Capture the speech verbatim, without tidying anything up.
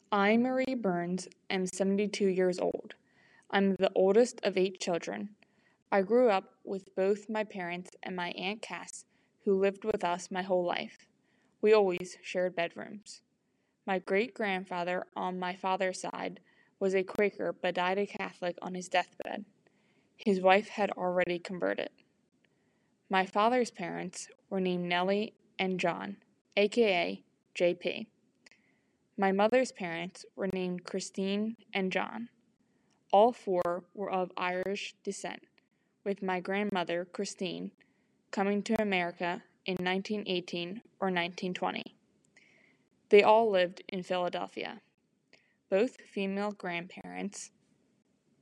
I, Marie Burns, am seventy-two years old. I'm the oldest of eight children. I grew up with both my parents and my Aunt Cass, who lived with us my whole life. We always shared bedrooms. My great-grandfather on my father's side was a Quaker but died a Catholic on his deathbed. His wife had already converted. My father's parents were named Nellie and John, aka J P. My mother's parents were named Christine and John. All four were of Irish descent, with my grandmother, Christine, coming to America in nineteen eighteen or nineteen twenty. They all lived in Philadelphia. Both female grandparents